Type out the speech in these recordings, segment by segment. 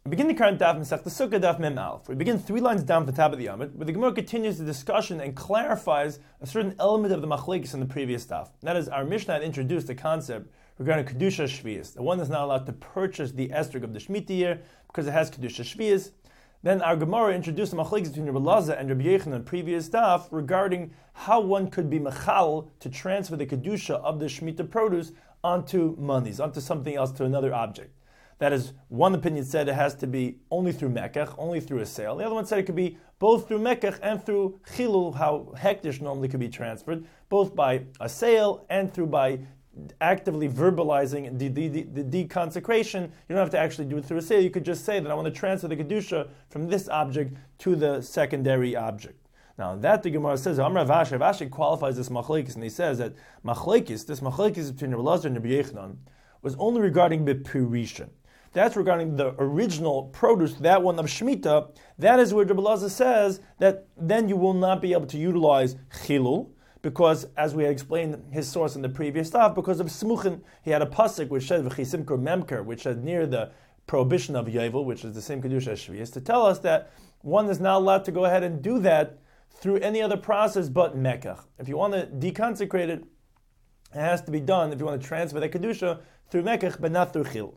We begin the current daf Masechta Sukkah daf Mem Aleph. We begin 3 lines down from the top of the Amud, where the Gemara continues the discussion and clarifies a certain element of the machlekes in the previous daf. That is, our Mishnah had introduced a concept regarding Kedusha Shvius. The one is not allowed to purchase the estrog of the Shemitah year because it has Kedusha Shvius. Then our Gemara introduced the machlekes between Rabbi Lazar and Rabbi Yochanan in the previous daf regarding how one could be mechal to transfer the Kedusha of the Shemitah produce onto monies, onto something else, to another object. That is, one opinion said it has to be only through mekach, only through a sale. The other one said it could be both through mekach and through chilul, how hektish normally could be transferred, both by a sale and through by actively verbalizing the deconsecration. You don't have to actually do it through a sale. You could just say that I want to transfer the kedusha from this object to the secondary object. Now that the Gemara says, Amar Rav Ashi qualifies this machlekes, and he says that this machlekes between Rabbi Lazar and Rabbi Yochanan was only regarding bepirishin. That's regarding the original produce, that one of Shemitah. That is where Rabbi Lazar says that then you will not be able to utilize chilul, because, as we had explained his source in the previous stuff, because of smuchin, he had a pasuk which said v'chisimker memker, which said near the prohibition of yovel, which is the same kedusha as shvius, to tell us that one is not allowed to go ahead and do that through any other process but mekach. If you want to deconsecrate it, it has to be done, if you want to transfer the kedusha, through mekach, but not through chilul.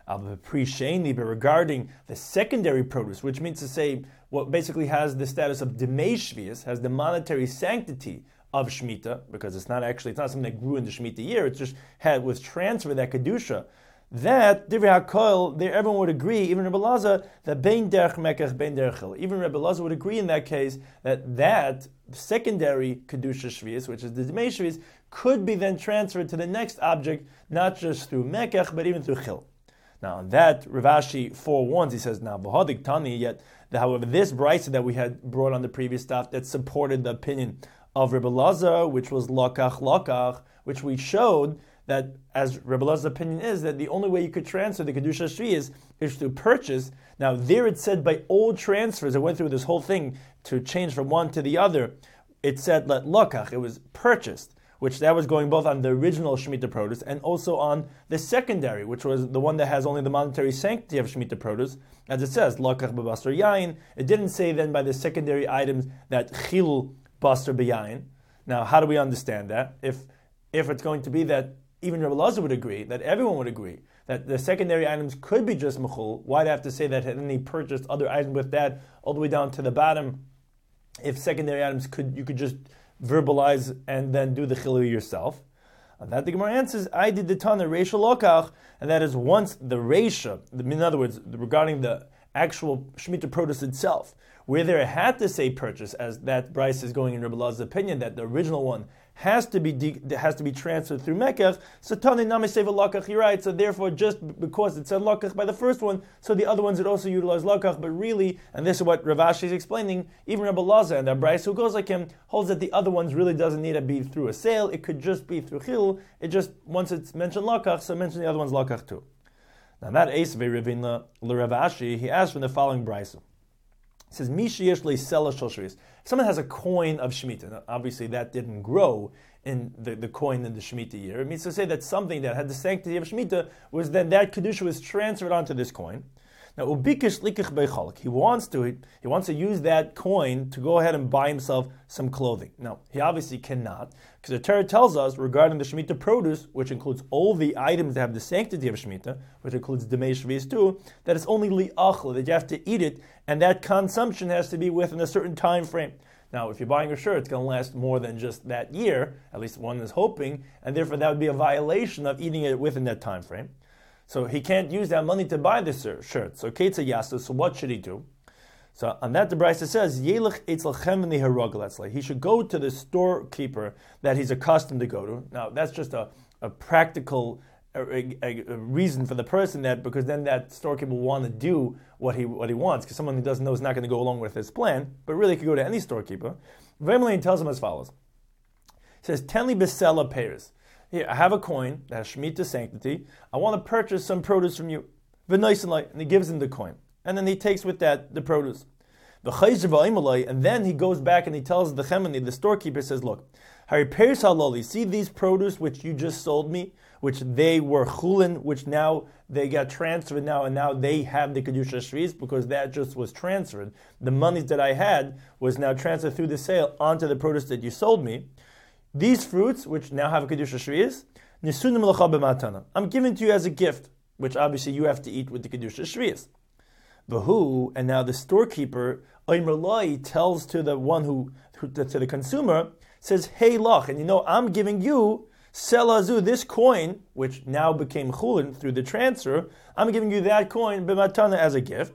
But regarding the secondary produce, which means to say what basically has the status of demei shvius, has the monetary sanctity of Shemitah, because it's not something that grew in the Shemitah year, it's just was transferred, that kedusha. That divrei hakol, there everyone would agree, even Rabbi Lazar, that bein derech mekach, bein derech chil. Even Rabbi Lazar would agree in that case that secondary kedusha shvius, which is the demei shvius, could be then transferred to the next object, not just through mekach, but even through chil. Now that Rav Ashi forewarns, he says, now v'hadik tani, yet however this brisa that we had brought on the previous stuff that supported the opinion of Rabbi Lazar, which was lakach, which we showed that, as Rabbi Lazar's opinion is, that the only way you could transfer the kedusha shvius is through purchase. Now there it said by all transfers, it went through this whole thing to change from one to the other. It said that lakach, it was purchased, which that was going both on the original Shemitah produce and also on the secondary, which was the one that has only the monetary sanctity of Shemitah produce. As it says, lakach b'basar yain. It didn't say then by the secondary items that chilul basar b'yain. Now, how do we understand that? If it's going to be that even Rabbi Lazar would agree, that everyone would agree, that the secondary items could be just mechul, why'd I have to say that and then he purchased other items with that all the way down to the bottom? If secondary items you could just verbalize and then do the chilul yourself. And that the Gemara answers, I did the Tana reisha lokach, and that is once the reisha, in other words, regarding the actual Shemitah produce itself, where there had to say purchase, as that Bryce is going in Rabbi Lazar's opinion, that the original one has to be transferred through mekach. So Tani nami seva lakach, you're right. So therefore, just because it said lakach by the first one, so the other ones would also utilize lakach. But really, and this is what Rav Ashi is explaining, even Rabbi Lazar and that Bryce who goes like him holds that the other ones really doesn't need to be through a sale. It could just be through chil. It just, once it's mentioned lakach, so mention the other ones lakach too. Now that Eis ve'Ravina l'Rav Ashi, he asked from the following Bryce. It says, if someone has a coin of Shemitah, now obviously that didn't grow in the coin in the Shemitah year. It means to say that something that had the sanctity of Shemitah was then that Kedusha was transferred onto this coin. Now, he wants to use that coin to go ahead and buy himself some clothing. Now, he obviously cannot, because the Torah tells us regarding the Shemitah produce, which includes all the items that have the sanctity of Shemitah, which includes demei shvius too, that it's only li'achla, that you have to eat it, and that consumption has to be within a certain time frame. Now, if you're buying a shirt, it's going to last more than just that year, at least one is hoping, and therefore that would be a violation of eating it within that time frame. So he can't use that money to buy this shirt. So Keitza Yasa, so what should he do? So on that the Brisa says, Yelech Eitzel he should go to the storekeeper that he's accustomed to go to. Now that's just a practical a reason for the person, that because then that storekeeper will want to do what he wants, because someone who doesn't know is not going to go along with his plan, but really he could go to any storekeeper. Vemelain tells him as follows. He says, Tenli Besela Peres. Here, I have a coin that has Shemitah sanctity. I want to purchase some produce from you. And he gives him the coin. And then he takes with that the produce. And then he goes back and he tells the Chemani, the storekeeper, says, look, see these produce which you just sold me? which they were chulin, which now they got transferred now, and now they have the kedusha shvius because that just was transferred. The monies that I had was now transferred through the sale onto the produce that you sold me. These fruits, which now have a kedusha shvius, nisunim l'cha b'matana. I'm giving to you as a gift, which obviously you have to eat with the kedusha shvius. V'hu, and now the storekeeper, Omer Loi, tells to the one to the consumer, says, hey lach, and I'm giving you selazu, this coin, which now became chulin through the transfer, I'm giving you that coin b'matana as a gift.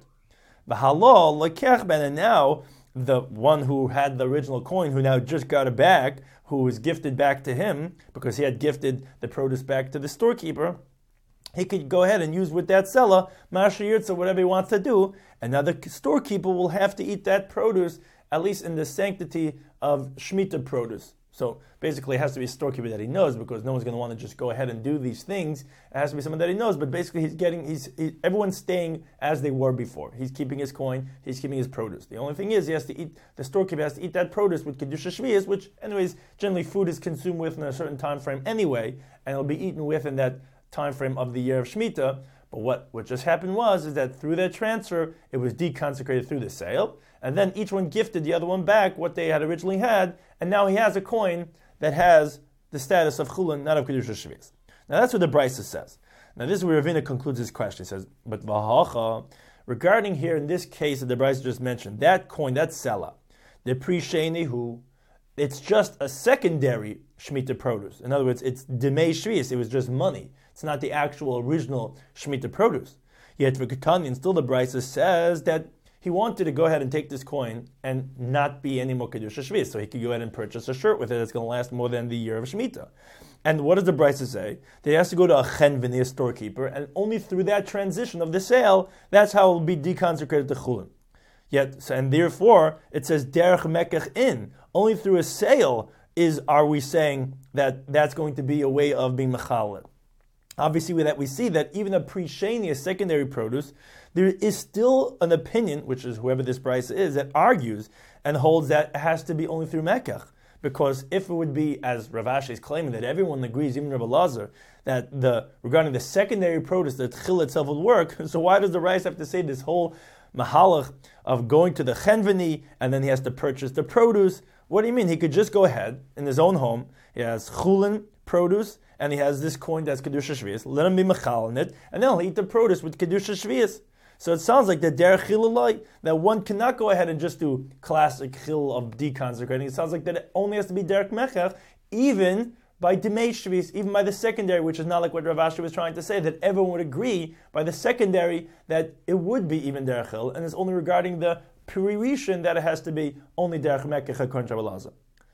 V'halal lekech ben, and now the one who had the original coin, who now just got it back, who was gifted back to him because he had gifted the produce back to the storekeeper, he could go ahead and use with that seller, Masha Yirtza, whatever he wants to do, and now the storekeeper will have to eat that produce, at least in the sanctity of Shemitah produce. So basically it has to be a storekeeper that he knows, because no one's going to want to just go ahead and do these things. It has to be someone that he knows, but basically everyone's staying as they were before. He's keeping his coin, he's keeping his produce. The only thing is the storekeeper has to eat that produce with Kedusha Shvius, which anyways, generally food is consumed within a certain time frame anyway, and it'll be eaten within that time frame of the year of Shemitah. But what just happened is that through that transfer, it was deconsecrated through the sale, and then each one gifted the other one back what they had originally had, and now he has a coin that has the status of chulin, not of kedusha shvius. Now that's what the Brisa says. Now this is where Ravina concludes his question. He says, but v'hacha, regarding here in this case that the Brisa just mentioned, that coin, that sela, the pre-sheni who, it's just a secondary Shemitah produce. In other words, it's demei shvius, it was just money. It's not the actual original Shemitah produce. Yet v'ketanin, still the Brisa says that he wanted to go ahead and take this coin and not be any more Kedusha Shvius, so he could go ahead and purchase a shirt with it that's going to last more than the year of Shemitah. And what does the Brisa say? That he has to go to a chenveni, a storekeeper, and only through that transition of the sale, that's how it will be deconsecrated to chulin. Yet, and therefore, it says derech mekach in. Only through a sale are we saying that that's going to be a way of being mechalel. Obviously, with that we see that even a pre-sheni, a secondary produce, there is still an opinion, which is whoever this Brisa is, that argues and holds that it has to be only through mekach. Because if it would be, as Rav Ashi is claiming, that everyone agrees, even Rav Elazar, that regarding the secondary produce, the tchil itself would work, so why does the Brisa have to say this whole mahalach of going to the chenveni and then he has to purchase the produce? What do you mean? He could just go ahead in his own home, he has chulin, produce, and he has this coin that's Kedusha Shvius, let him be mechal in it, and then he'll eat the produce with Kedusha Shvius. So it sounds like that derech chilulai, that one cannot go ahead and just do classic chil of deconsecrating. It sounds like that it only has to be derech mechach, even by demei shvius, even by the secondary, which is not like what Rav Ashi was trying to say, that everyone would agree by the secondary that it would be even derech chil, and it's only regarding the pre-rishon that it has to be only derech mechach according to Rav Elazar.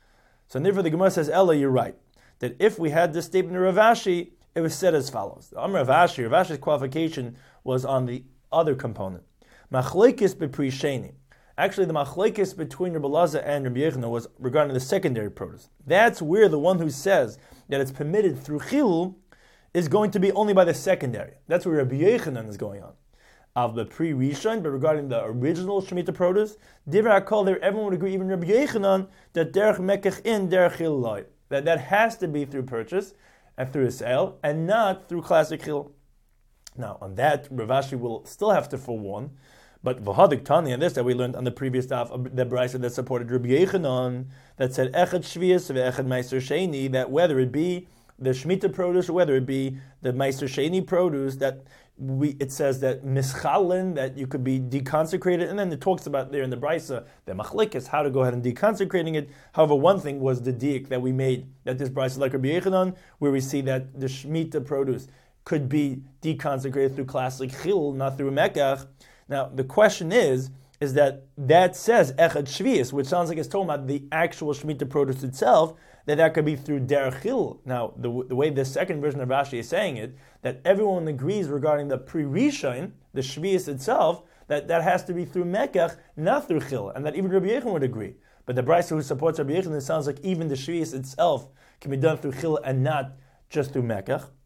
So therefore the Gemara says, Ella, you're right, that if we had this statement of Rav Ashi, it was said as follows. Rav Ashi's qualification was on the other component. Machlekes b'pri sheni. Actually, the machlekes between Rabbi Elazar and Rabbi Yochanan was regarding the secondary produce. That's where the one who says that it's permitted through chilul is going to be only by the secondary. That's where Rabbi Yochanan is going on. Of the pre-rishon, but regarding the original Shemitah produce, Divrei HaKol there, everyone would agree, even Rabbi Yochanan, that derech mekach in derech chilul, that has to be through purchase and through a sale, and not through classic chilul. Now, on that, Rav Ashi will still have to forewarn, but v'hadik tani, and this that we learned on the previous daf of the Brisa that supported Rabbi Yochanan, that said echad shvius ve'echad meiser sheni, that whether it be the Shemitah produce or whether it be the meiser sheni produce, that it says that mischalin, that you could be deconsecrated, and then it talks about there in the Brisa, the machlekes, how to go ahead and deconsecrating it. However, one thing was the diak that we made, that this Brisa like Rabbi Yochanan, where we see that the Shemitah produce could be deconsecrated through classic chilul, not through mekach. Now, the question is that says echad shvius, which sounds like it's talking about the actual Shemitah produce itself, that could be through derech chilul. Now, the way the second version of Rashi is saying it, that everyone agrees regarding the pre-rishon, the shvius itself, that has to be through mekach, not through chilul, and that even Rabbi Yochanan would agree. But the Brisa who supports Rabbi Yochanan, it sounds like even the shvius itself can be done through chilul and not just through mekach.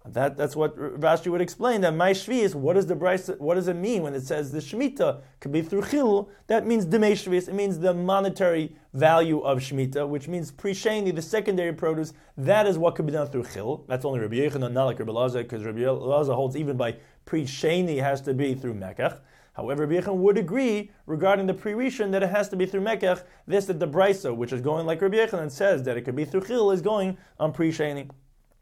That's what Rashi would explain. That my shvius, what does it mean when it says the shemitah could be through chilul? That means demei shvius. It means the monetary value of shemitah, which means pre-sheni, the secondary produce. That is what could be done through chilul. That's only Rabbi Yochanan, not like Rabbi Elazar, because Rabbi Elazar holds even by pre-sheni has to be through mekach. However, Rabbi Yochanan would agree regarding the pre-rishon that it has to be through mekach. This that the brisa, which is going like Rabbi Yochanan, says that it could be through chilul, is going on pre-sheni.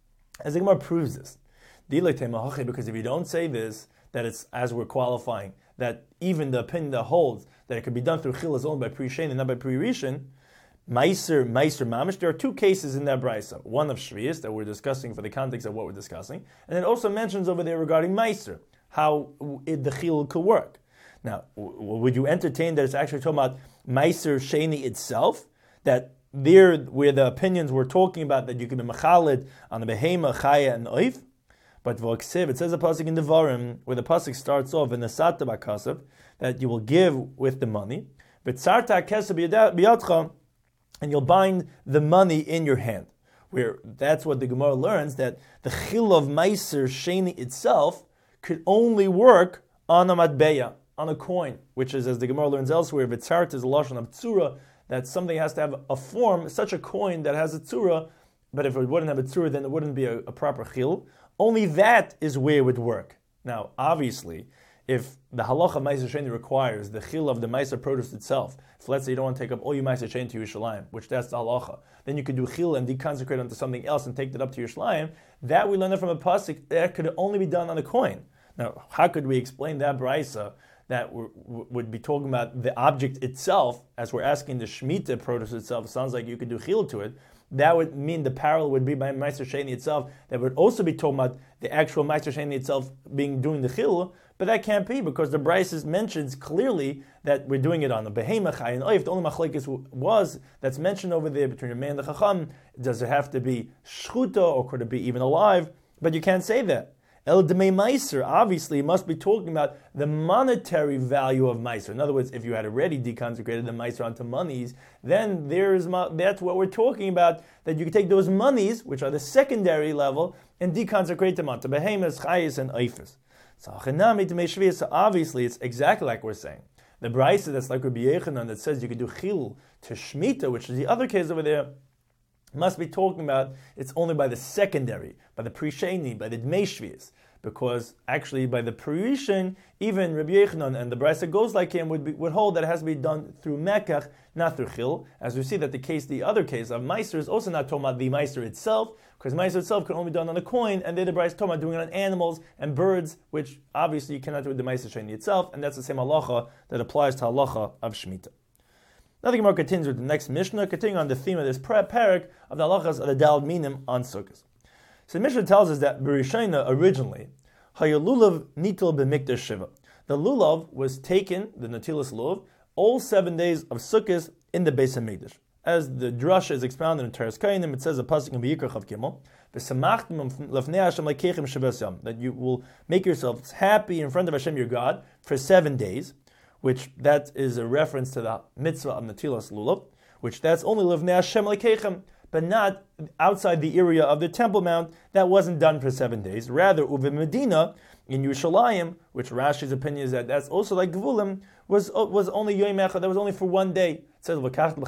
As the Gemara proves this, because if you don't say this, that it's as we're qualifying, that even the opinion that holds that it could be done through chil is only by pre-shein and not by pre-rishon, meiser mamish, there are two cases in that brisa. One of shvius that we're discussing for the context of what we're discussing, and it also mentions over there regarding meiser, how the chil could work. Now, would you entertain that it's actually talking about meiser sheni itself, that there, where the opinions we're talking about that you can be machalid on the behema, chaya, and oif, but v'oksiv, it says a pasuk in Devarim where the pasuk starts off in the sata b'kasav that you will give with the money, v'tzarta kesef b'yadcha, and you'll bind the money in your hand. Where that's what the Gemara learns, that the chil of meiser sheni itself could only work on a matbeya, on a coin, which is, as the Gemara learns elsewhere, v'tzarta is a lashon of tzura, that something has to have a form, such a coin that has a tzura, but if it wouldn't have a tzura, then it wouldn't be a proper chil. Only that is where it would work. Now, obviously, if the halacha meiser sheni requires the chil of the meiser produce itself, if let's say you don't want to take up all your meiser sheni to Yerushalayim, which that's the halacha, then you could do chil and deconsecrate onto something else and take that up to Yerushalayim. That we learn from a pasuk that could only be done on a coin. Now, how could we explain that brisa that would be talking about the object itself, as we're asking the Shemitah produce itself? It sounds like you could do chil to it. That would mean the parallel would be by Meiser Sheni itself. That would also be talking about the actual Meiser Sheni itself doing the chil, but that can't be because the Brisa mentions clearly that we're doing it on the behema, chay, and oif. The only machlekes was that's mentioned over there between the man and the chacham. Does it have to be shchuta or could it be even alive? But you can't say that. El Demei Meiser, obviously, must be talking about the monetary value of Meiser. In other words, if you had already deconsecrated the Meiser onto monies, then that's what we're talking about, that you can take those monies, which are the secondary level, and deconsecrate them onto Behemoths, Chayis, and Eifes. So obviously, it's exactly like we're saying. The Brisa that's like Rabbi Yochanan that says you can do Chil to Shemitah, which is the other case over there, must be talking about it's only by the secondary, by the pre-sheni, by the dmei shvius, because actually by the pre-rishon, even Rabbi Yochanan and the Brisa goes like him would hold that it has to be done through mekach, not through chil. As we see that the other case of meiser is also not talking about the meiser itself, because meiser itself can only be done on a coin, and then the Brisa talking about doing it on animals and birds, which obviously you cannot do with the meiser sheni itself, and that's the same halacha that applies to halacha of Shemitah. Now the Gemara continues with the next Mishnah, continuing on the theme of this parak of the halachas of the Daled Minim on Sukkot. So the Mishnah tells us that B'Rishayna originally, Hayalulav Nitel B'Mikdash Shiva. The lulav was taken, the Natilas lulav, all 7 days of Sukkot in the Beis HaMikdash. As the drasha is expounded in Teres Kainim, it says a pasuk in V'Yikra Chav Gimel, V'Samachtem Lefnei Hashem Lekeichem Shabbos Yom, that you will make yourselves happy in front of Hashem your God for 7 days, which that is a reference to the mitzvah of Natilas lulav, which that's only Lefnei Hashem Lekeichem, but not outside the area of the Temple Mount. That wasn't done for 7 days. Rather, Uve Medina, in Yerushalayim, which Rashi's opinion is that that's also like Gevulim, was only Yom Echad, that was only for 1 day. It says,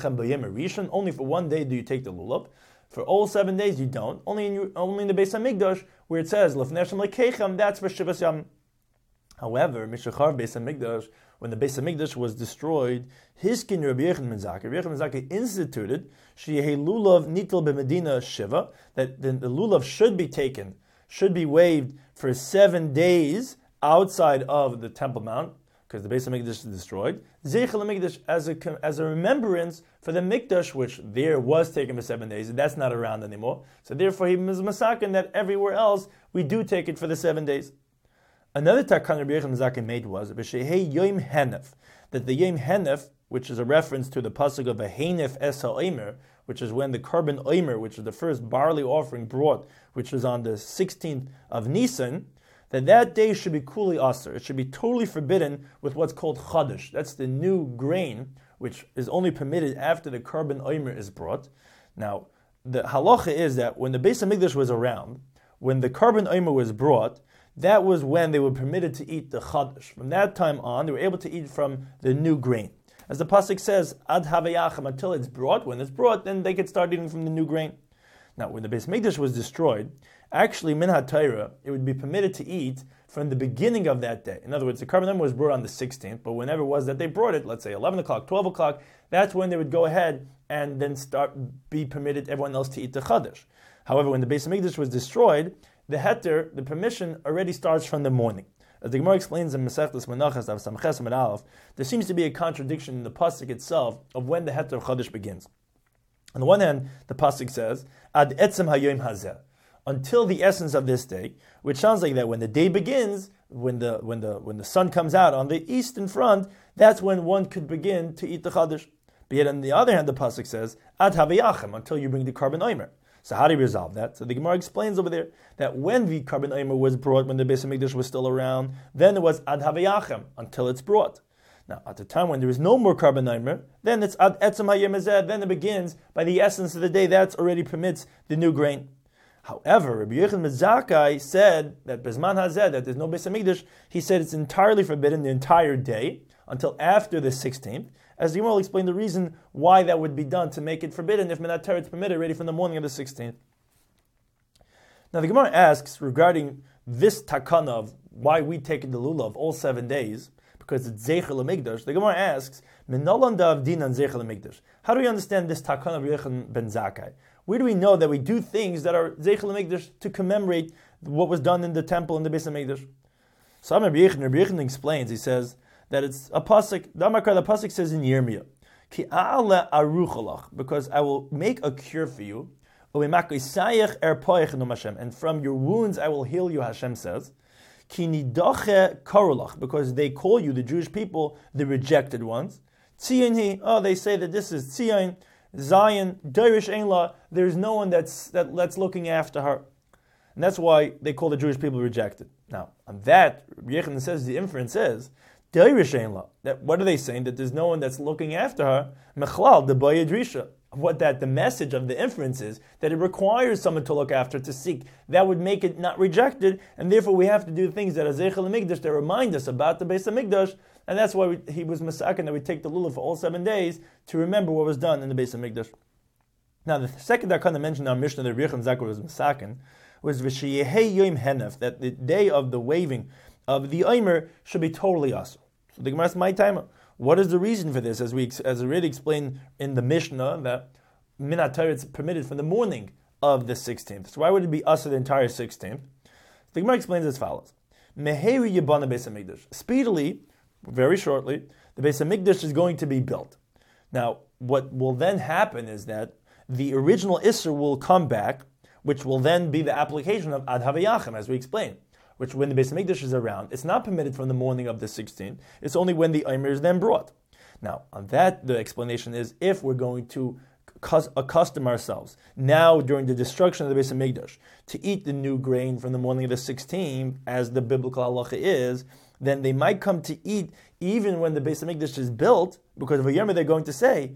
only for 1 day do you take the lulav. For all 7 days you don't. Only in the Beis HaMikdash, where it says, that's for Shivas Yam. However, Mishachar Beis HaMikdash, when the Beis HaMikdash was destroyed, Hiskin Rabbi Yochanan ben Zakkai, Rabbi Yochanan ben Zakkai instituted Sheyehi Lulav Nitel B'Medina Shiva, that the lulav should be taken, should be waved for 7 days outside of the Temple Mount, because the Beis HaMikdash is destroyed. Zeichel HaMikdash as a remembrance for the Mikdash, which there was taken for 7 days, and that's not around anymore. So therefore, he is masakin that everywhere else we do take it for the 7 days. Another takan Rabbi Yochanan ben Zakkai made was b'shehei Yom Henef, that the Yom Henef, which is a reference to the pasuk of a Henef Es HaOmer, which is when the Korban Omer, which is the first barley offering brought, which was on the 16th of Nisan, that day should be kuli aser. It should be totally forbidden with what's called chadash. That's the new grain, which is only permitted after the Korban Omer is brought. Now, the halacha is that when the Beis HaMikdash was around, when the Karban Omer was brought, that was when they were permitted to eat the Chadash. From that time on, they were able to eat from the new grain. As the pasuk says, Ad Havayachem, until it's brought. When it's brought, then they could start eating from the new grain. Now, when the Beis Mikdash was destroyed, actually, min ha-Torah, it would be permitted to eat from the beginning of that day. In other words, the Karban Omer was brought on the 16th, but whenever it was that they brought it, let's say 11 o'clock, 12 o'clock, that's when they would go ahead and then be permitted everyone else to eat the Chadash. However, when the Beis Mikdash was destroyed, the heter, the permission, already starts from the morning. As the Gemara explains in Masechtas Menachos Daf Samches Amud Aleph, there seems to be a contradiction in the pasuk itself of when the heter of Chadash begins. On the one hand, the pasuk says, Ad etzem hayom hazeh, until the essence of this day, which sounds like that when the day begins, when the sun comes out on the eastern front, that's when one could begin to eat the Chadash. But yet on the other hand, the pasuk says, Ad havayachem, until you bring the Karban Omer. So how do you resolve that? So the Gemara explains over there that when the Karban Omer was brought, when the Beis Hamikdash was still around, then it was Ad Havayachem, until it's brought. Now, at the time when there is no more Karban Omer, then it's Ad Etzem Hayom Hazeh, then it begins by the essence of the day, that already permits the new grain. However, Rabbi Yochanan ben Zakkai said that Bezman Hazeh, that there's no Beis Hamikdash, he said it's entirely forbidden the entire day, until after the 16th, as the Gemara will explain the reason why that would be done to make it forbidden if Minat Torah is permitted already from the morning of the 16th. Now the Gemara asks regarding this takana of why we take the lulav all 7 days, because it's Zeichel HaMikdash. The Gemara asks, Minolan da'avdinan Zeichel HaMikdash. How do we understand this takana of Yochanan ben Zakkai? Where do we know that we do things that are Zeichel HaMikdash to commemorate what was done in the temple in the Beis HaMikdash? So Rabbi Yochanan explains, he says, that it's a pasuk. The pasuk says in Yirmiyah, "Ki a'ale aruchalach," because I will make a cure for you, and from your wounds I will heal you. Hashem says, "Ki nidache karulach," because they call you, the Jewish people, the rejected ones. Tzion, they say that this is Tzion, Zion, Dirish Einla. There's no one that's looking after her, and that's why they call the Jewish people rejected. Now, on that, Yochanan says the inference is, that what are they saying? That there's no one that's looking after her. Mechlal, the bayadrisha. What that the message of the inference is, that it requires someone to look after, to seek. That would make it not rejected, and therefore we have to do things that are Zeichel HaMikdash that remind us about the Beis HaMikdash, and that's why he was masakin, that we take the lulav for all 7 days to remember what was done in the Beis HaMikdash. Now the second that kind of mentioned in our Mishnah that Rabbi Yochanan ben Zakkai was masakin was V'sheyehei Yom Henef, that the day of the waving of the Omer should be totally asur. So the Gemara asks, my timer. What is the reason for this? As already explained in the Mishnah, that Minat Torah is permitted from the morning of the 16th. So why would it be asur the entire 16th? The Gemara explains as follows: Meheri Yibana Beis Hamikdash. Speedily, very shortly, the Beis Hamikdash is going to be built. Now, what will then happen is that the original Isser will come back, which will then be the application of Ad Havayachem, as we explained. Which when the Beis Hamikdash is around, it's not permitted from the morning of the 16th. It's only when the Omer is then brought. Now, on that, the explanation is if we're going to accustom ourselves now during the destruction of the Beis Hamikdash to eat the new grain from the morning of the 16th, as the biblical halacha is, then they might come to eat even when the Beis Hamikdash is built, because of a Yom they're going to say,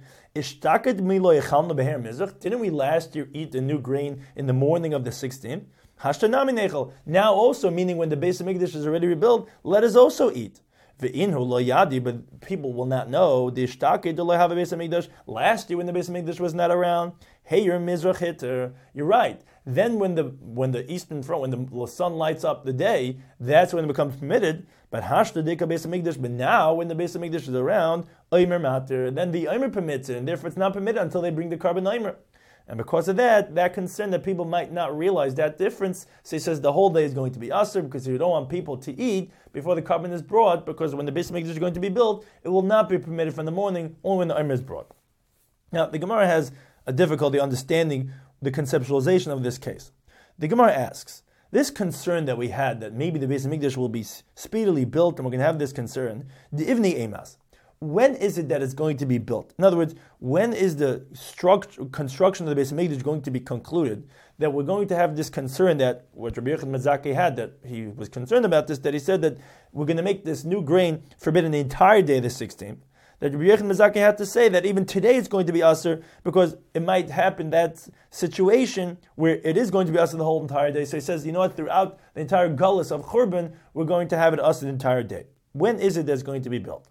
didn't we last year eat the new grain in the morning of the 16th? Now also, meaning when the Beis Hamikdash is already rebuilt, let us also eat. But people will not know. Last year when the Beis Hamikdash was not around, hey, you're Mizrach Hitter. You're right. Then when the eastern front, when the sun lights up the day, that's when it becomes permitted. But but now when the Beis Hamikdash is around, Omer Mater, then the Omer permits it, and therefore it's not permitted until they bring the Karban Omer. And because of that concern that people might not realize that difference, so he says the whole day is going to be asur, because you don't want people to eat before the Karban is brought, because when the Beis Hamikdash is going to be built, it will not be permitted from the morning, only when the Omer is brought. Now, the Gemara has a difficulty understanding the conceptualization of this case. The Gemara asks, this concern that we had, that maybe the Beis Hamikdash will be speedily built, and we're going to have this concern, the Ivni Emas. When is it that it's going to be built? In other words, when is the construction of the Beis Hamikdash going to be concluded? That we're going to have this concern that what Rabbi Yochanan ben Zakkai had, that he was concerned about this, that he said that we're going to make this new grain forbidden the entire day of the 16th. that Rabbi Yochanan Mezaki had to say that even today it's going to be Aser, because it might happen that situation where it is going to be Aser the whole entire day. So he says, you know what, throughout the entire Gullus of Churban, we're going to have it Aser the entire day. When is it that's going to be built?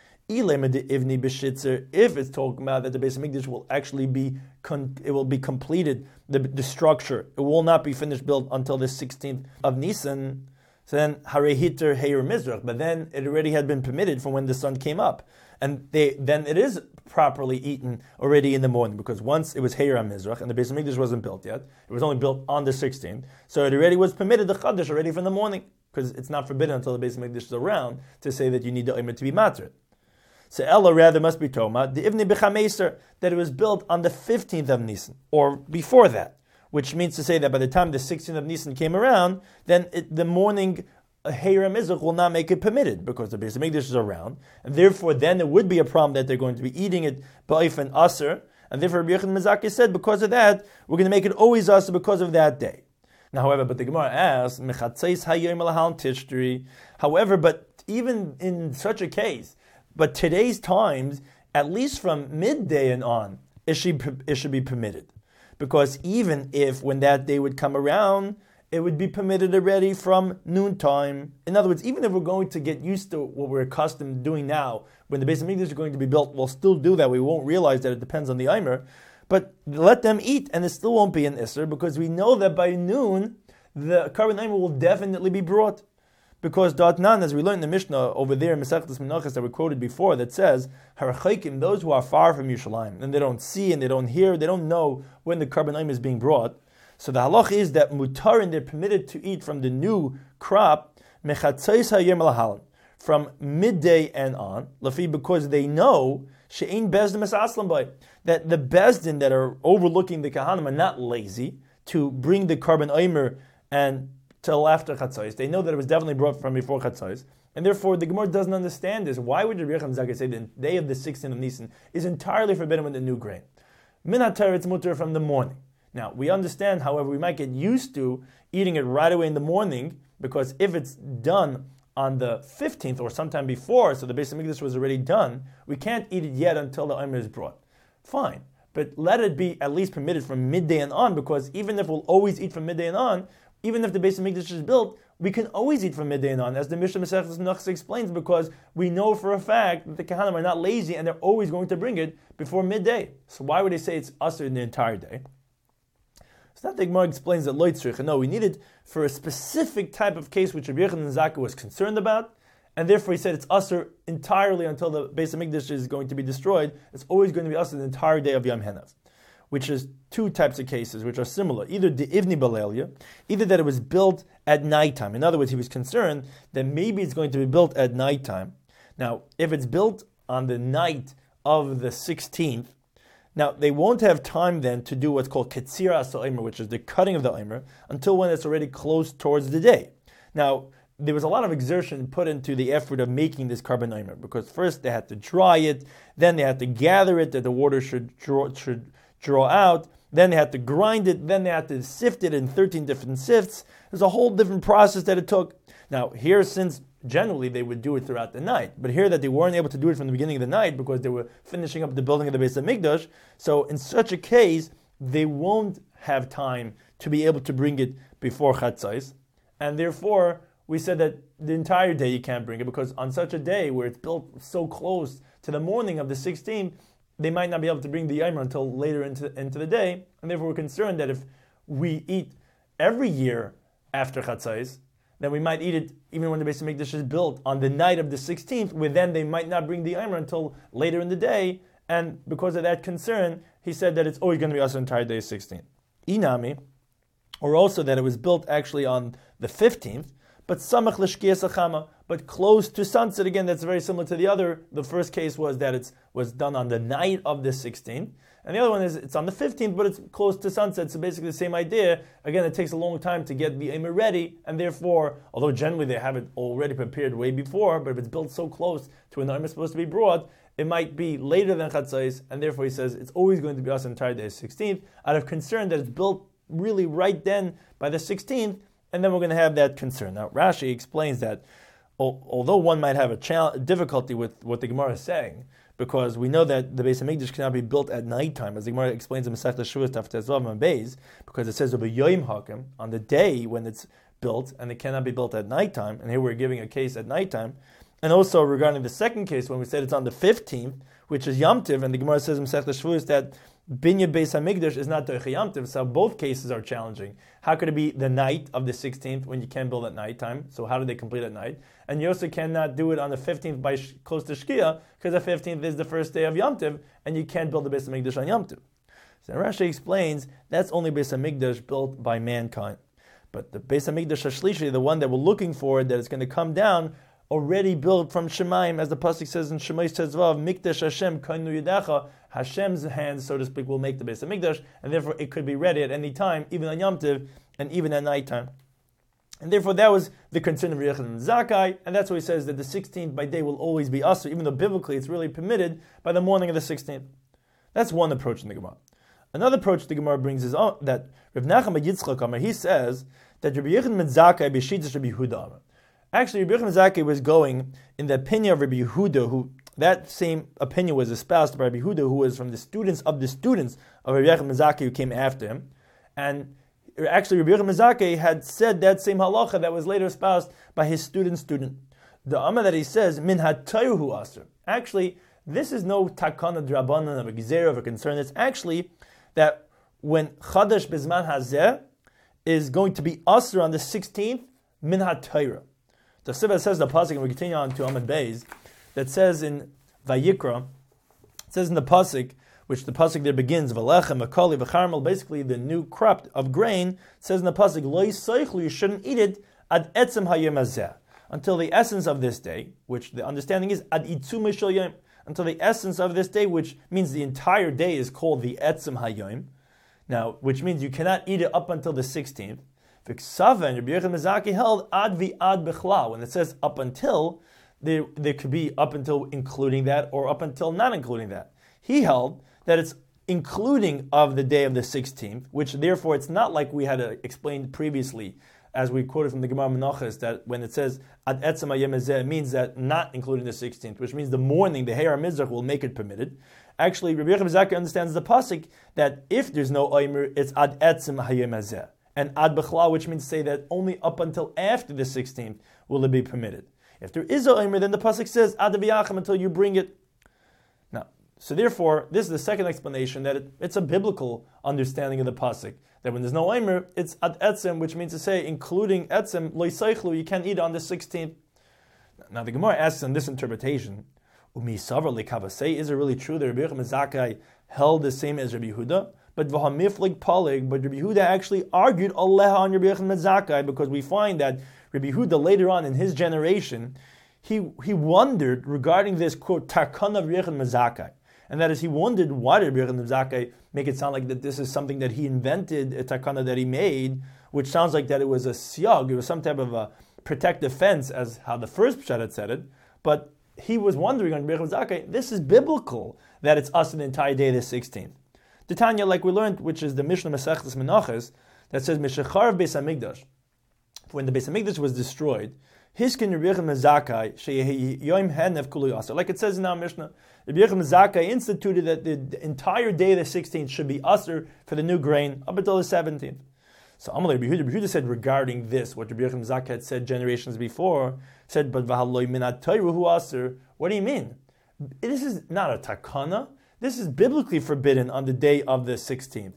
If it's talking about that the Beis Hamikdash will actually be, it will be completed, the structure, it will not be finished built until the 16th of Nisan, so then Harei Hiter Heir Mizrach, but then it already had been permitted from when the sun came up, and then it is properly eaten already in the morning, because once it was Heir Mizrach and the Beis Hamikdash wasn't built yet, it was only built on the 16th, so it already was permitted the Chadash already from the morning, because it's not forbidden until the Beis Hamikdash is around to say that you need the Omer to be matred. So Ella rather must be Toma, the Ivni B'chameser, that it was built on the 15th of Nisan, or before that, which means to say that by the time the 16th of Nisan came around, then the morning Heir Mizrach will not make it permitted, because the Beis Hamikdash is around, and therefore then it would be a problem that they're going to be eating it Ba'if and Aser, and therefore Rabbi Yochanan Mezaki said, because of that, we're going to make it always Aser because of that day. Now, however, but the Gemara asks, Mechatzeis hayom lahal tishtri. However, but even in such a case, but today's times, at least from midday and on, it should be permitted. Because even if when that day would come around, it would be permitted already from noontime. In other words, even if we're going to get used to what we're accustomed to doing now, when the Beis Hamikdash is going to be built, we'll still do that. We won't realize that it depends on the Eimer. But let them eat, and it still won't be an Isser, because we know that by noon, the Karban Eimer will definitely be brought. Because Datnan, as we learned in the Mishnah over there in Masechtas Menachos that we quoted before, that says, Harachaikim, those who are far from Yerushalayim, and they don't see and they don't hear, they don't know when the Karban Eimer is being brought. So the halach is that mutarin, they're permitted to eat from the new crop, Mechatzais hayom lahalan, from midday and on, Lafi, because they know she'ein bezdin asaslam by, that the bezdin that are overlooking the kahanim are not lazy to bring the Karban Eimer and till after Chatzos. They know that it was definitely brought from before Chatzos, and therefore the Gemara doesn't understand this. Why would Rabbi Yochanan Zakkai say the day of the 16th of Nisan is entirely forbidden with the new grain? Min haTorah, it's mutter from the morning. Now, we understand, however, we might get used to eating it right away in the morning, because if it's done on the 15th or sometime before, so the Beis Hamikdash was already done, we can't eat it yet until the Omer is brought. Fine. But let it be at least permitted from midday and on, because even if we'll always eat from midday and on, even if the Beis Hamikdash is built, we can always eat from midday and on, as the Mishnah Masechtas Menachos explains, because we know for a fact that the Kahanim are not lazy and they're always going to bring it before midday. So why would they say it's Asr in the entire day? So that the Gemara explains that Loitzrich. No, we need it for a specific type of case which Rabbi Yochanan Zakkai was concerned about, and therefore he said it's Asr entirely until the Beis Hamikdash is going to be destroyed. It's always going to be Asr the entire day of Yom Henav, which is two types of cases which are similar. Either the Ivni Balelia, either that it was built at nighttime. In other words, he was concerned that maybe it's going to be built at nighttime. Now, if it's built on the night of the 16th, now they won't have time then to do what's called Ketzira Asal Eimer, which is the cutting of the Eimer, until when it's already close towards the day. Now, there was a lot of exertion put into the effort of making this Karban Eimer, because first they had to dry it, then they had to gather it, that the water should draw out, then they had to grind it, then they had to sift it in 13 different sifts. There's a whole different process that it took. Now, here, since generally they would do it throughout the night, but here that they weren't able to do it from the beginning of the night because they were finishing up the building of the Beis Hamikdash, so in such a case, they won't have time to be able to bring it before Chatzos, and therefore, we said that the entire day you can't bring it, because on such a day where it's built so close to the morning of the 16th, they might not be able to bring the Eimer until later into the day, and therefore we're concerned that if we eat every year after Chatzos, then we might eat it even when the Beis Hamikdash is built on the night of the 16th, where then they might not bring the Eimer until later in the day, and because of that concern, he said that it's always going to be also entire day 16th. Inami, or also that it was built actually on the 15th, but samach l'shkias achama, but close to sunset. Again, that's very similar to the other. The first case was that it was done on the night of the 16th, and the other one is it's on the 15th, but it's close to sunset. So basically the same idea. Again, it takes a long time to get the Eimer ready, and therefore, although generally they have it already prepared way before, but if it's built so close to when the Eimer is supposed to be brought, it might be later than Chatzos, and therefore he says it's always going to be us entire day 16th, out of concern that it's built really right then by the 16th, and then we're going to have that concern. Now, Rashi explains that although one might have a difficulty with what the Gemara is saying, because we know that the Beis Hamikdash cannot be built at nighttime, as the Gemara explains in Masechta Shavuos Daf Tezvav and Beis, because it says Yom Hakim on the day when it's built, and it cannot be built at nighttime. And here we're giving a case at nighttime. And also regarding the second case, when we said it's on the 15th, which is Yom Tiv, and the Gemara says in Masechta Shavuos that Binya Beis Hamikdash is not Doicha Yom Tiv, so both cases are challenging. How could it be the night of the 16th when you can't build at nighttime? So how do they complete at night? And you also cannot do it on the 15th by close to Shkia, because the 15th is the first day of Yom Tiv, and you can't build the Beis Hamikdash on Yom Tiv. So Rashi explains that's only Beis Hamikdash built by mankind. But the Beis Hamikdash HaShlishi, the one that we're looking for, that is going to come down, already built from Shemaim, as the pasuk says in Shemais Tezvav, Mikdash Hashem Kainu Yedecha, Hashem's hands, so to speak, will make the Beis Hamikdash, and therefore it could be ready at any time, even on Yom Tiv, and even at nighttime. And therefore that was the concern of Reb Yochanan Zakkai, and that's why he says that the 16th by day will always be asur, even though biblically it's really permitted by the morning of the 16th. That's one approach in the Gemara. Another approach the Gemara brings is that Reb Nachman ben Yitzchak Amar, he says that Reb Yochanan Zakkai b'shitas Reb Yehuda Amar. Actually, Reb Yochanan Zakkai was going in the opinion of Reb Yehuda, who that same opinion was espoused by Reb Yehuda, who was from the students of Reb Yochanan Zakkai, who came after him. And actually, Reb Yochanan Zakkai had said that same halacha that was later espoused by his student. The Amar that he says, Min HaTayruhu Asr. Actually, this is no takana drabanan of a gzeira of a concern. It's actually that when Chadash Bizman Hazeh is going to be Asr on the 16th, Min HaTayra. The Siva says the pasuk, and we continue on to Amud Beis, that says in Vayikra, it says in the pasuk, which the pasuk there begins, V'lechem, V'kali, V'charmel, basically the new crop of grain, it says in the pasuk, Lo yisaychlu, you shouldn't eat it, ad etzem hayom hazeh, until the essence of this day, which the understanding is, ad itzum shel yom, until the essence of this day, which means the entire day is called the etzem hayom, now, which means you cannot eat it up until the 16th. V'ksaven, Rabbi Yochanan Zakkai held ad v'ad b'chla. When it says up until, there could be up until including that, or up until not including that. He held that it's including of the day of the 16th, which therefore it's not like we had explained previously, as we quoted from the Gemara Menachos, that when it says ad etzem hayom hazeh, it means that not including the 16th, which means the morning, the Heir HaMizrach will make it permitted. Actually, Rabbi Yochanan Zakkai understands the pasuk that if there's no omer, it's ad etzem hayom hazeh. And ad b'chla, which means to say that only up until after the 16th will it be permitted. If there is a omer, then the pasuk says ad v'yacham, until you bring it. Now, so therefore, this is the second explanation, that it's a biblical understanding of the pasuk, that when there's no omer, it's ad etzem, which means to say, including etzem, lo yisaychlu, you can't eat on the 16th. Now the Gemara asks in this interpretation, umi savar lekavasei, is it really true that Rabbi Yochanan Zakkai held the same as Rabbi Yehuda? But Rabbi Yehuda actually argued Aleha on Rabbi Yochanan Zakkai, because we find that Rabbi Yehuda later on in his generation, he wondered regarding this quote takana of Rabbi Yochanan Zakkai, and that is he wondered why did Rabbi Yochanan Zakkai make it sound like that this is something that he invented, a takana that he made, which sounds like that it was a siyag, it was some type of a protective fence, as how the first pshat had said it. But he was wondering on Rabbi Yochanan Zakkai, this is biblical that it's us the entire day of the 16th. The Tanya, like we learned, which is the Mishnah Masechtas Menachos, that says Mishacharav Beis Hamikdash, when the Beis Hamikdash was destroyed, Hiskin Rabbi Yochanan Zakkai sheyehi yom henev kulu asur. Like it says in our Mishnah, Rabbi Yochanan Zakkai instituted that the entire day of the 16th should be asur for the new grain up until the 17th. So Amalei Rabbi Yehuda said regarding this, what Rabbi Yochanan Zakkai had said generations before, said, but v'haloi minat Torah hu asur. What do you mean? This is not a takana. This is biblically forbidden on the day of the 16th.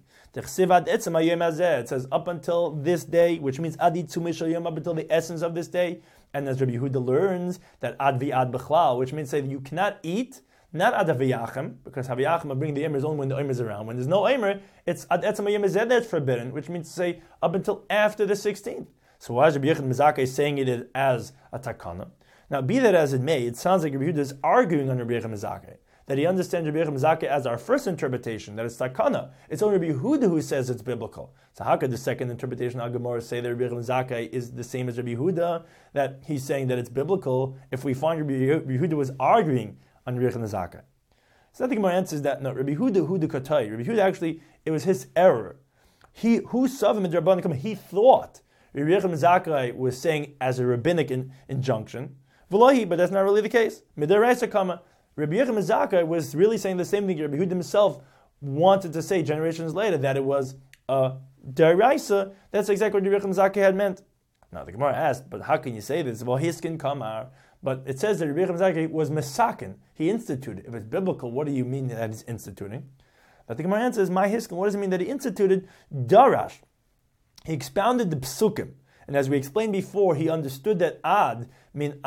It says up until this day, which means up until the essence of this day. And as Rabbi Yehuda learns, that ad v'ad b'chlal, which means say that you cannot eat, not ad v'yachem, because haviyachem will bring the emer only when the emer is around. When there's no emer, it's ad etzem hayom hazeh that's forbidden, which means to say up until after the 16th. So why is Rabbi Yochanan Zakkai saying it as a takana? Now, be that as it may, it sounds like Rabbi Yehuda is arguing on Rabbi Yochanan Zakkai, that he understands Rabbi Yochanan Zakkai as our first interpretation, that it's takana. It's only Rabbi Yehuda who says it's biblical. So how could the second interpretation of Gemara say that Rabbi Yochanan Zakkai is the same as Rabbi Yehuda, that he's saying that it's biblical, if we find Rabbi Yehuda was arguing on Rabbi Yochanan Zakkai? So I think my answer is that no, Rabbi Yehuda katai. Rabbi Yehuda actually, it was his error. He thought Rabbi Yochanan Zakkai was saying as a rabbinic injunction, V'lohi, but that's not really the case. Midaraisa kama. Rabbi Yochanan Zakkai was really saying the same thing Rabbi Yehuda himself wanted to say generations later, that it was a deraisa. That's exactly what Rabbi Yochanan Zakkai had meant. Now the Gemara asked, but how can you say this? Well, hiskin kamar. But it says that Rabbi Yochanan Zakkai was mesakin. He instituted. If it's biblical, what do you mean that he's instituting? But the Gemara answers, my hiskin, what does it mean that he instituted? Darash. He expounded the psukim. And as we explained before, he understood that ad meant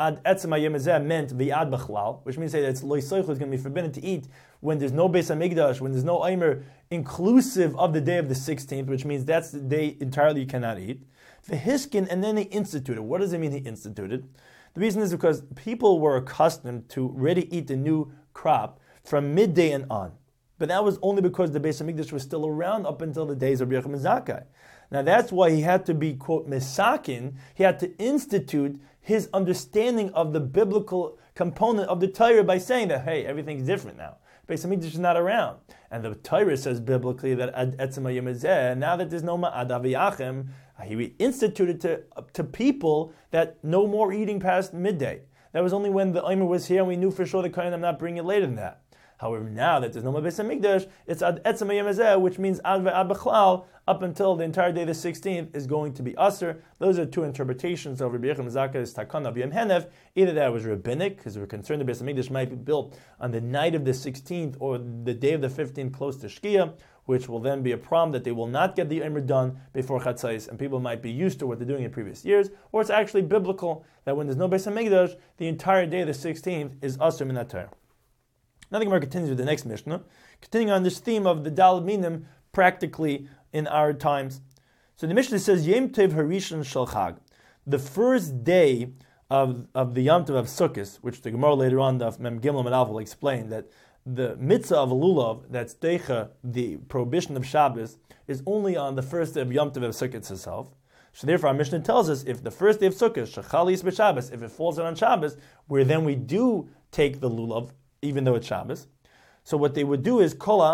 v'ad b'chlal, which means that it's loy soichu, is going to be forbidden to eat when there's no Beis Hamikdash, when there's no Eimer, inclusive of the day of the 16th, which means that's the day entirely you cannot eat. The hiskin, and then he instituted. What does it mean he instituted? The reason is because people were accustomed to ready eat the new crop from midday and on. But that was only because the Beis Hamikdash was still around up until the days of Rabbi Yochanan Zakkai. Now that's why he had to be, quote, mesakin. He had to institute his understanding of the biblical component of the Torah by saying that, hey, everything's different now. Beis Hamikdash is not around. And the Torah says biblically that ad etzem hayom hazeh, now that there's no ma'ad aviyachem, he instituted to people that no more eating past midday. That was only when the Omer was here and we knew for sure the Kohen, I'm not bringing it later than that. However, now that there's no more Beis Hamikdash, it's ad etzem hayom hazeh, which means ad ve'ad b'chlal, up until the entire day, the 16th, is going to be Aser. Those are two interpretations of Rabbi Yochanan Zakkai's Takana of Yom Henef. Either that was rabbinic, because we were concerned the Beis Hamikdash might be built on the night of the 16th or the day of the 15th close to Shkia, which will then be a problem that they will not get the Omer done before Chatzais, and people might be used to what they're doing in previous years, or it's actually biblical that when there's no Beis Hamikdash, the entire day of the 16th is Aser min HaTorah. Now the Gemara continues with the next Mishnah, continuing on this theme of the Daled Minim practically in our times. So the Mishnah says, Yom Tov Harishon Shel Chag, the first day of the Yom Tov of Sukkot, which the Gemara later on, the Mem Gimel and Alv will explain, that the mitzvah of a lulav, that's deicha, the prohibition of Shabbos, is only on the first day of Yom Tov of Sukkot itself. So therefore our Mishnah tells us, if the first day of Sukkot, Shechalis b'Shabbos, if it falls out on Shabbos, where then we do take the lulav, even though it's Shabbos. So what they would do is,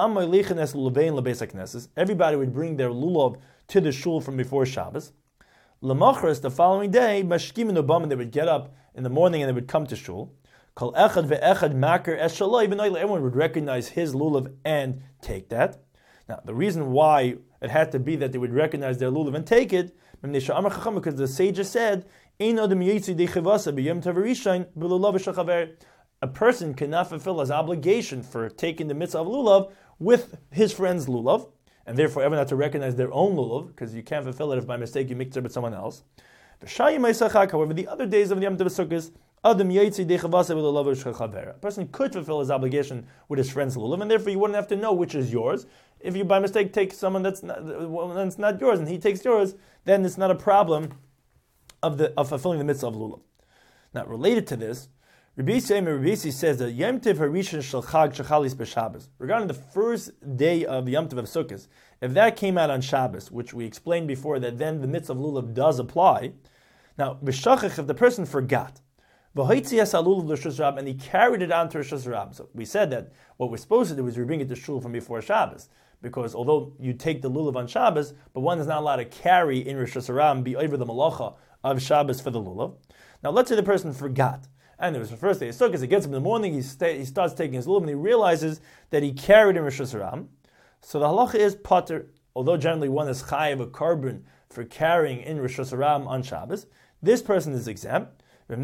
everybody would bring their lulav to the shul from before Shabbos. L'machras, the following day, they would get up in the morning and they would come to shul. Everyone would recognize his lulav and take that. Now, the reason why it had to be that they would recognize their lulav and take it, because the sages said, a person cannot fulfill his obligation for taking the mitzvah of lulav with his friend's lulav, and therefore everyone has to recognize their own lulav, because you can't fulfill it if by mistake you mix it with someone else. However, the other days of the Yom Tov Sukkos, a person could fulfill his obligation with his friend's lulav, and therefore you wouldn't have to know which is yours. If you by mistake take someone that's not yours, and he takes yours, then it's not a problem of fulfilling the mitzvah of lulav. Now, related to this, Rabbi Yissi says that Yom Tov Harishon Shel Chag Shechalis b'Shabbos, regarding the first day of the Yom Tov of Sukkot, if that came out on Shabbos, which we explained before, that then the mitzvah of lulav does apply. Now, b'shachach, if the person forgot, and he carried it on to Rosh Hashanah. So we said that what we're supposed to do is we bring it to shul from before Shabbos, because although you take the lulav on Shabbos, but one is not allowed to carry in Rosh Hashanah and be over the malacha of Shabbos for the lulav. Now, let's say the person forgot. And it was the first day of Sukkot. He gets up in the morning, he starts taking his lulav, and he realizes that he carried in Rosh Hashanah. So the halacha is pater, although generally one is chayav a carbon for carrying in Rosh Hashanah on Shabbos. This person is exempt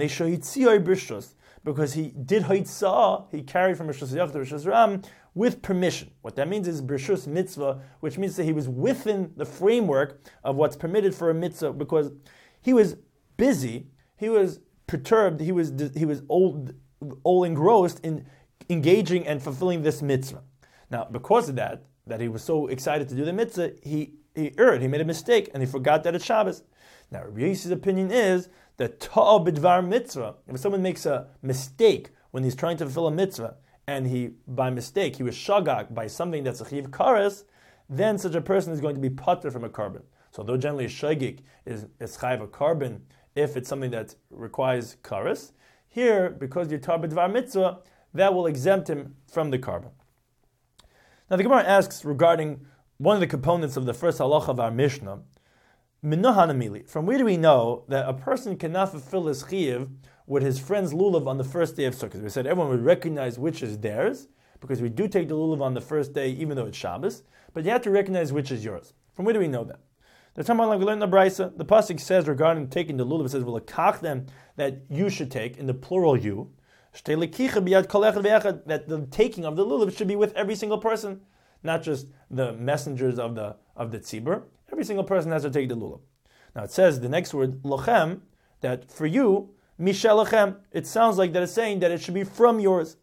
because he did haitzah, he carried from Rosh Hashanah to Rosh Hashanah with permission. What that means is brishus mitzvah, which means that he was within the framework of what's permitted for a mitzvah, because he was busy, he was perturbed, he was all engrossed in engaging and fulfilling this mitzvah. Now, because of that he was so excited to do the mitzvah, he erred, he made a mistake, and he forgot that it's Shabbos. Now, Rabbi Yossi's opinion is that ta'a b'dvar mitzvah, if someone makes a mistake when he's trying to fulfill a mitzvah, and he was shagag by something that's a chiv kares, then such a person is going to be pater from a carbon. So though generally a shagig is chayiv a carbon, if it's something that requires kares, here, because you're tar b'dvar mitzvah, that will exempt him from the carbon. Now the Gemara asks regarding one of the components of the first halacha of our Mishnah, from where do we know that a person cannot fulfill his chiyuv with his friend's lulav on the first day of Sukkot. We said everyone would recognize which is theirs, because we do take the lulav on the first day, even though it's Shabbos, but you have to recognize which is yours. From where do we know that? The time like we learned in the Brisa, the pasuk says regarding taking the lulav, it says, "V'lekach them," that you should take, in the plural you, that the taking of the lulav should be with every single person, not just the messengers of the tzibur. Every single person has to take the lulav. Now it says the next word, lochem, that for you, mishel lochem, it sounds like that it's saying that it should be from yours.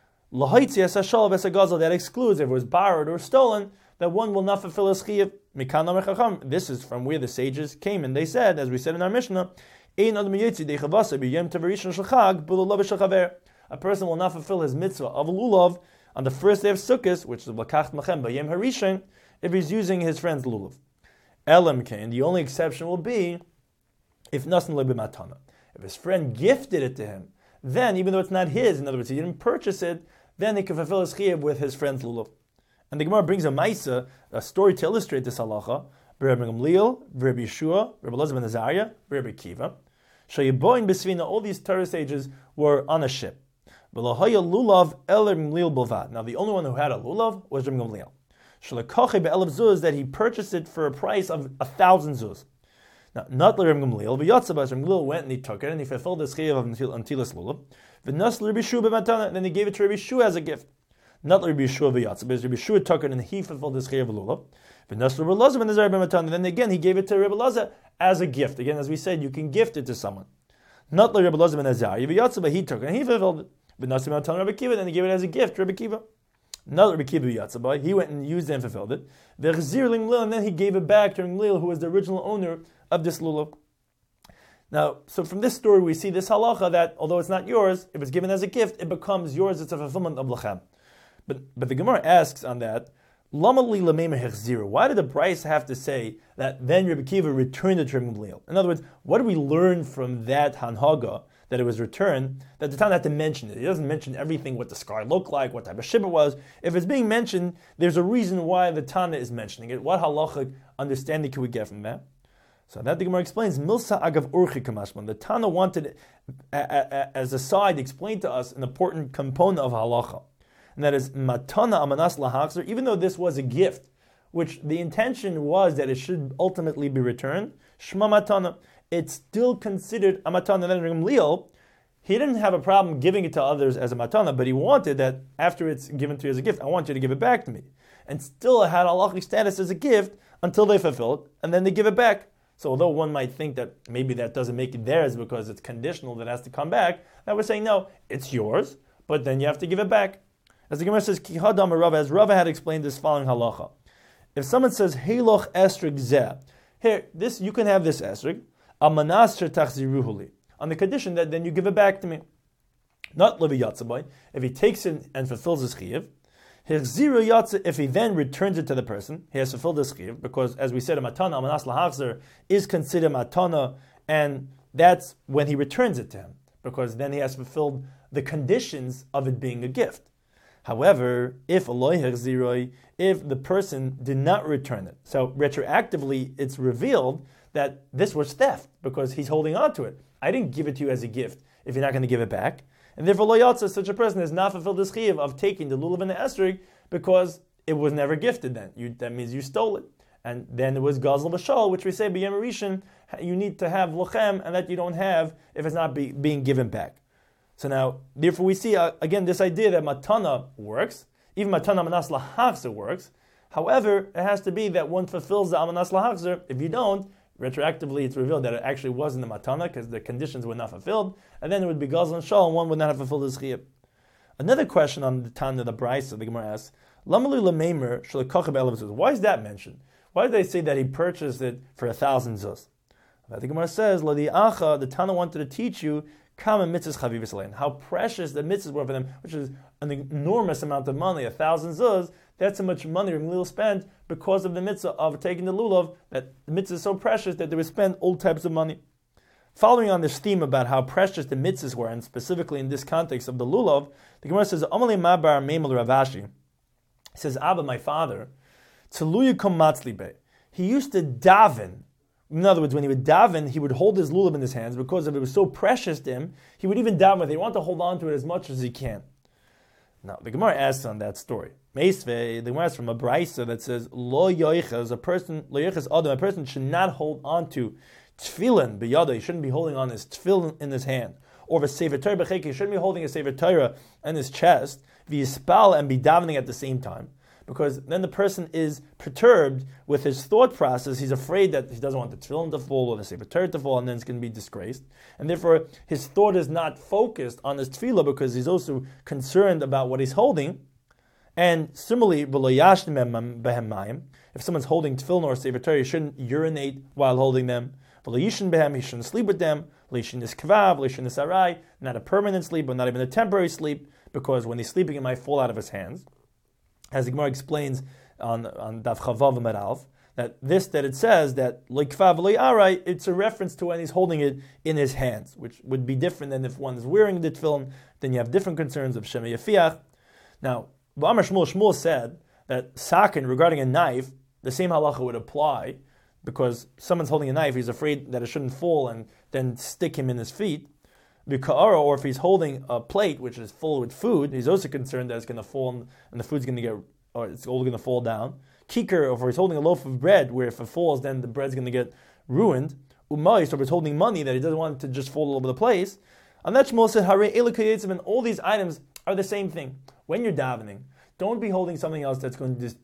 That excludes if it was borrowed or stolen, that one will not fulfill his chiyuv. This is from where the sages came, and they said, as we said in our Mishnah, a person will not fulfill his mitzvah of lulav on the first day of Sukkot, which is l'kacht machem b'yem harishon, if he's using his friend's lulav. Elam kain, the only exception will be if nasan le b'matana. If his friend gifted it to him, then even though it's not his, in other words, he didn't purchase it, then he can fulfill his chiyuv with his friend's lulav. And the Gemara brings a maisa, a story to illustrate this halacha. Rabbi Gamliel, Rabbi Yeshua, Rabbi Elazar ben Azariah, Rabbi Kiva. Shayiboin b'svina, all these Torah sages were on a ship. Lulav eler Gamliel bolvad. Now the only one who had a lulav was Rabbi Gamliel. Shalakache be'elav zuz, that he purchased it for a price of 1,000 zuz. Now, not Rabbi Gamliel, but Yatzabas, Rabbi Gamliel went and he took it and he fulfilled the chiyuv of Antilas lulav. V'nas Rabbi Yeshua b'matana, then he gave it to Rabbi Yeshua as a gift. Not Rabbi Yeshua v'Yatzabas, Rabbi Yeshua took it and he fulfilled the chiyuv of lulav. V'nas Rabbi Elazar ben Azariah b'matana, then again he gave it to Rabbi Elazar as a gift. Again, as we said, you can gift it to someone. Not Rabbi Elazar ben Azariah v'Yatzabas, he took it and he fulfilled it. V'nas b'matana Rabbi Kiva, then he gave it as a gift to Rabbi Kiva. Not Rabbi Kiva v'Yatzabas, he went and used it and fulfilled it. V'chzir l'Gamliel, and then he gave it back to Gamliel, who was the original owner of this lulav. Now, so from this story we see this halacha that although it's not yours, if it's given as a gift, it becomes yours. It's a fulfillment of lachem. But the Gemara asks on that, Lama li lameima hechziru. Why did the Brisa have to say that then Rabbi Kiva returned it to Rabbi Gamliel? In other words, what do we learn from that hanhaga that it was returned? That the Tana had to mention it. He doesn't mention everything, what the scar looked like, what type of ship it was. If it's being mentioned, there's a reason why the Tana is mentioning it. What halachic understanding can we get from that? So that the Gemara explains, Milsa agav urchi kamashman. The Tana wanted, as a side, explain to us an important component of halacha. And that is, matana amanas lahachzer, even though this was a gift, which the intention was that it should ultimately be returned, shma matana, it's still considered a matana. Then Gamliel, he didn't have a problem giving it to others as a matana, but he wanted that after it's given to you as a gift, I want you to give it back to me. And still it had halachic status as a gift until they fulfill it, and then they give it back. So although one might think that maybe that doesn't make it theirs because it's conditional that it has to come back, that we're saying, no, it's yours, but then you have to give it back. As the Gemara says, Ki hadam Rava, as Rava had explained this following halacha. If someone says, Heiloch esrig zeh, here, this you can have this esrig, amanas tachziruhuli, on the condition that then you give it back to me. Not levi yatzabai, if he takes it and fulfills his chiyuv, Hechziru yatza, if he then returns it to the person, he has fulfilled his chiyuv, because as we said, a matana, amanas lahachzer, is considered matana, and that's when he returns it to him, because then he has fulfilled the conditions of it being a gift. However, if the person did not return it, so retroactively it's revealed that this was theft because he's holding on to it. I didn't give it to you as a gift if you're not going to give it back. And therefore, lo yatsa, such a person has not fulfilled his chiyuv of taking the lulav and the esrog because it was never gifted then. That means you stole it. And then it was gazal b'shal, which we say, b'yem rishon, you need to have lochem, and that you don't have if it's not being given back. So now, therefore we see, again, this idea that matana works, even matana amanas lahachzer works. However, it has to be that one fulfills the amanas lahachzer. If you don't, retroactively it's revealed that it actually wasn't the matana because the conditions were not fulfilled, and then it would be gazal and shal, and one would not have fulfilled his chiyuv. Another question on the Tana, the Brisa, the Gemara asks, Lamalu lameimer shalakacha be'elav zuz. Why is that mentioned? Why did they say that he purchased it for 1,000 zuz? The Gemara says, the Tana wanted to teach you common mitzvahs chavivus alein, how precious the mitzvahs were for them, which is an enormous amount of money, 1,000 zuz. That's how much money Gamliel spent because of the mitzvah of taking the lulav, that the mitzvah is so precious that they would spend all types of money. Following on this theme about how precious the mitzvahs were, and specifically in this context of the lulav, the Gemara says, Amalei Mabar Meimel Ravashi, he says, Abba, my father, Tzeluya Kom Matzli Be, he used to daven In other words, when he would daven, he would hold his lulav in his hands because if it was so precious to him, he would even daven with it. He wanted to hold on to it as much as he can. Now, the Gemara asks on that story. Meisvei, the Gemara is from a brisa that says, Lo yoiches, a person should not hold on to tefillin b'yada. He shouldn't be holding on his tefillin in his hand. Or a sefer Torah b'cheki, he shouldn't be holding a sefer Torah in his chest. V'yispal, and be davening at the same time. Because then the person is perturbed with his thought process. He's afraid that he doesn't want the tefillin to fall or the sefer Torah to fall, and then it's going to be disgraced. And therefore, his thought is not focused on his tefillah because he's also concerned about what he's holding. And similarly, if someone's holding tefillin or sefer Torah, he shouldn't urinate while holding them. He shouldn't sleep with them. Not a permanent sleep, but not even a temporary sleep, because when he's sleeping, it might fall out of his hands. As the Gemara explains on Daf Chavav Amud Aleph, that it says that it's a reference to when he's holding it in his hands, which would be different than if one is wearing the tefillin. Then you have different concerns of Shema Yafiach. Now, Shmuel said that sakin regarding a knife, the same halacha would apply, because someone's holding a knife, he's afraid that it shouldn't fall and then stick him in his feet. Or if he's holding a plate which is full with food, he's also concerned that it's going to fall and the food's going to it's all going to fall down. Kikar, or if he's holding a loaf of bread, where if it falls, then the bread's going to get ruined. Umais, or if he's holding money that he doesn't want it to just fall all over the place. And that Shmuel said, Hare Elikayetzim, and all these items are the same thing. When you're davening, don't be holding something else that's going to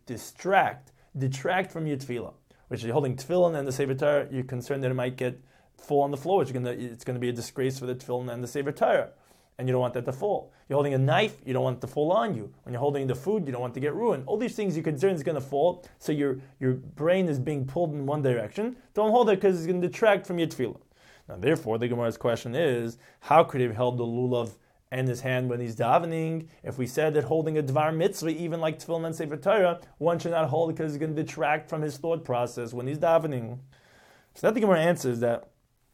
detract from your tefillah. Which you're holding tefillin and the sefer Torah, you're concerned that it might fall on the floor, it's going to be a disgrace for the tefillin and the sefer Torah, and you don't want that to fall. You're holding a knife, you don't want it to fall on you. When you're holding the food, you don't want it to get ruined. All these things you're concerned is going to fall, so your brain is being pulled in one direction. Don't hold it because it's going to detract from your tefillah. Now, therefore, the Gemara's question is, how could he have held the lulav in his hand when he's davening? If we said that holding a dvar mitzvah, even like tefillin and sefer Torah, one should not hold it because it's going to detract from his thought process when he's davening. So that the Gemara answers that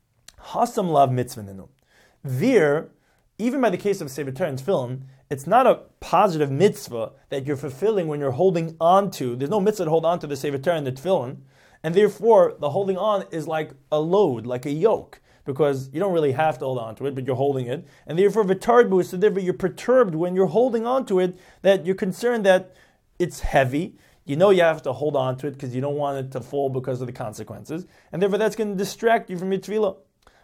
Hasam lav mitzvah ninu. There, even by the case of sefer Torah and tefillin, it's not a positive mitzvah that you're fulfilling when you're holding on to. There's no mitzvah to hold on to the sefer Torah and the tefillin, and therefore the holding on is like a load, like a yoke, because you don't really have to hold on to it, but you're holding it, and therefore v'tarbu, so therefore you're perturbed when you're holding on to it, that you're concerned that it's heavy. You know you have to hold on to it because you don't want it to fall because of the consequences, and therefore that's going to distract you from your tefillah.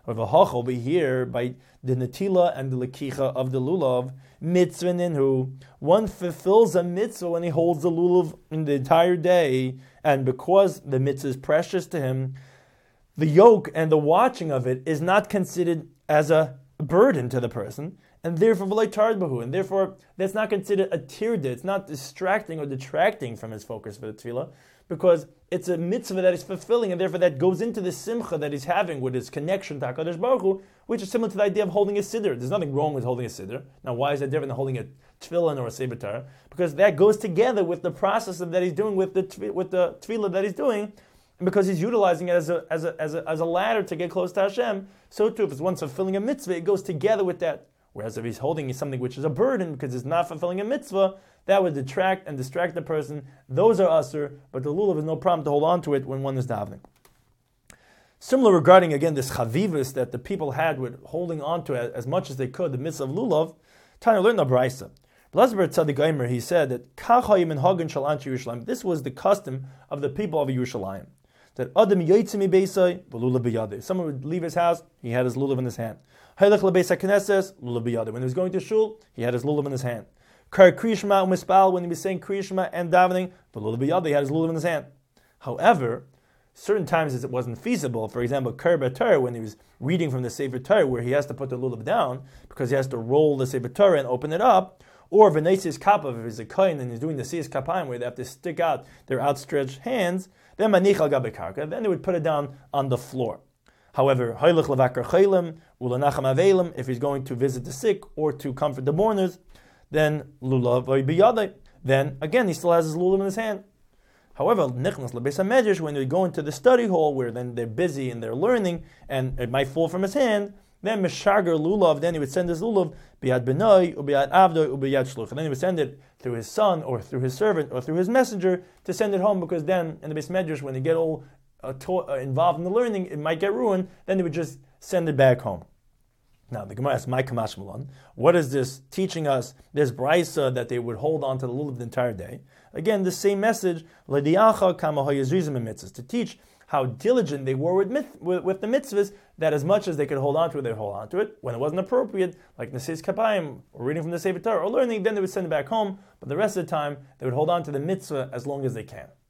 Over here, by the netila and the lekicha of the lulav, mitzvah ninhu, one fulfills a mitzvah when he holds the lulav in the entire day, and because the mitzvah is precious to him, the yoke and the watching of it is not considered as a burden to the person, and therefore that's not considered a tirda. It's not distracting or detracting from his focus for the tefillah, because it's a mitzvah that he's fulfilling, and therefore that goes into the simcha that he's having with his connection to HaKadosh Baruch Hu, which is similar to the idea of holding a siddur. There's nothing wrong with holding a siddur. Now, why is that different than holding a tefillin or a sefer Torah? Because that goes together with the process that he's doing with the tefillah that he's doing, and because he's utilizing it as a ladder to get close to Hashem. So too, if it's one fulfilling a mitzvah, it goes together with that. Whereas if he's holding something which is a burden because it's not fulfilling a mitzvah, that would detract and distract the person. Those are asur, but the lulav is no problem to hold on to it when one is davening. Similar regarding, again, this chavivus that the people had with holding on to it as much as they could, the mitzvah of lulav, Tanya learned a brisa. Blazber Tzadik Omer, he said that Kachayim and Hagan Shal Anshe Yerushalayim, this was the custom of the people of Yerushalayim. That Adam Yotzimi Beisai, Lulav B'yadeh. Someone would leave his house, he had his lulav in his hand. Haylech LeBeis HaKnesses, Lulav B'yadeh. When he was going to shul, he had his lulav in his hand. Kar Kriyishma U'Mispal, when he was saying Kriyishma and davening, Lulav B'yadeh, he had his lulav in his hand. However, certain times it wasn't feasible. For example, Kar B'Torah, when he was reading from the Sefer Torah, where he has to put the lulav down, because he has to roll the Sefer Torah and open it up, or V'neisis Kapav, if he's a kohen and he's doing the Siyas Kapayim, where they have to stick out their outstretched hands, then Manich al Gabe Karka, then they would put it down on the floor. However, Haylech Levakar Chaylim, Ulanacham Avelim, if he's going to visit the sick or to comfort the mourners, then Lulav B'yadeh, then again he still has his lulav in his hand. However, Nichnas LeBeis HaMedrash, when they go into the study hall where then they're busy and they're learning and it might fall from his hand, then Meshagar Lulav, then he would send his lulav B'yad Benoi, U'B'yad Avdoi, U'B'yad Shluch. And then he would send it through his son or through his servant or through his messenger to send it home, because then in the Beis Medrash, when they get all involved in the learning, it might get ruined, then they would just send it back home. Now, the Gemara asks, "My kamash malon." What is this teaching us? This brisa that they would hold on to the lulav the entire day. Again, the same message, to teach how diligent they were with the mitzvahs, that as much as they could hold on to it, they would hold on to it. When it wasn't appropriate, like Nesis Kapayim, or reading from the Sefer Torah, or learning, then they would send it back home. But the rest of the time, they would hold on to the mitzvah as long as they can.